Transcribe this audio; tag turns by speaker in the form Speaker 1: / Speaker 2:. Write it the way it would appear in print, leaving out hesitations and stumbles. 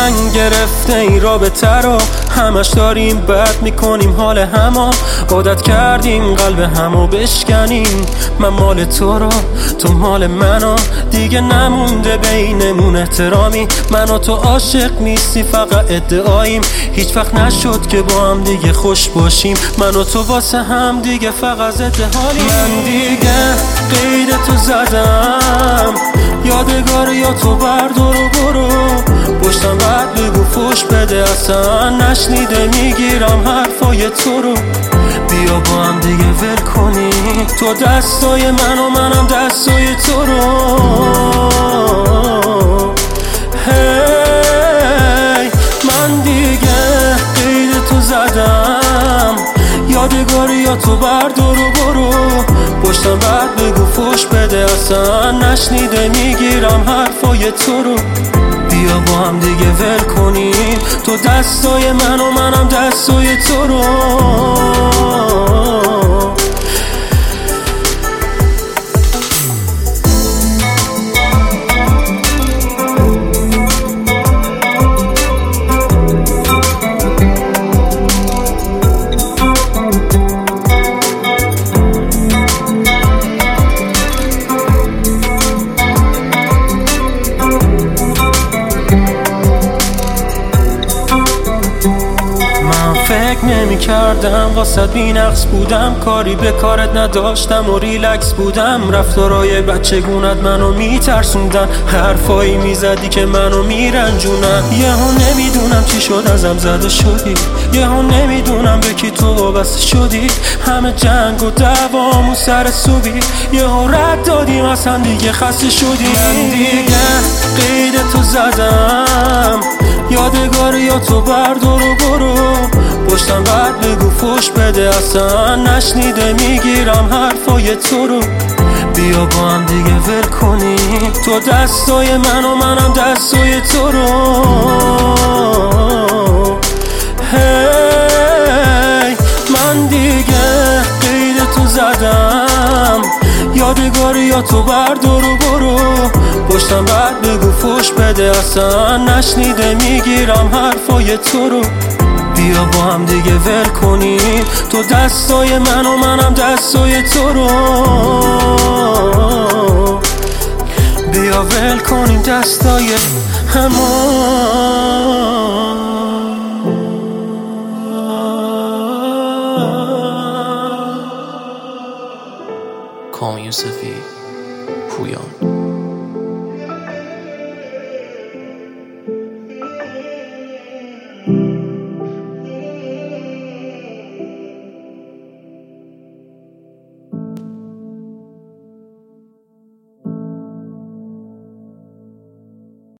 Speaker 1: من گرفته این رابطه رو، همش داریم بد میکنیم حال همو، عادت کردیم قلب همو بشکنیم. من مال تو رو، تو مال منو، دیگه نمونده بینمون احترامی. من و تو عاشق نیستی، فقط ادعاییم. هیچ وقت نشد که با هم دیگه خوش باشیم. من و تو واسه هم دیگه فقط ضد حالیم. من دیگه قید تو زدم، یادگار یا تو بردار و برو. پشتم بعد بگو فوش بده، اصلا نشنیده میگیرم حرفای تو رو. بیا با هم دیگه ول کنیم، تو دستای من و منم دستای تو رو. هی من دیگه قید تو زدم، یادگاری یا تو بردار و برو. پشتم بعد بگو فوش بده، اصلا نشنیده میگیرم حرفای تو رو. بیا با هم دیگه ول کنیم، تو دستای من و منم دستای تو رو. فکر نمی کردم واسه بی نقص بودم، کاری به کارت نداشتم و ریلکس بودم. رفتارای بچگونت منو میترسوندن، حرفایی میزدی که منو میرنجونن. یهو نمیدونم چی شد ازم زده شدی، یهو نمیدونم به کی تو وابسته شدی. همه جنگ و دوام و سر صبحی، یهو رد دادیم اصلا دیگه خسته شدی. من دیگه قید تو زدم، یادگاری یا تو بردار و برو. پشتم بعد بگو فوش بده، اصلا نشنیده میگیرم حرفای تو رو. بیا با هم دیگه ول کنیم، تو دستای من و منم دستای تو رو. هی من دیگه قید تو زدم، یادگاری یا تو بردار و برو. پشتم بعد بگو فوش بده، اصلا نشنیده میگیرم حرفای تو رو. بیا با هم دیگه ول کنیم، تو دستای من و منم دستای تو رو. بیا ول کنیم دستای همو.
Speaker 2: کام یوسفی پویان.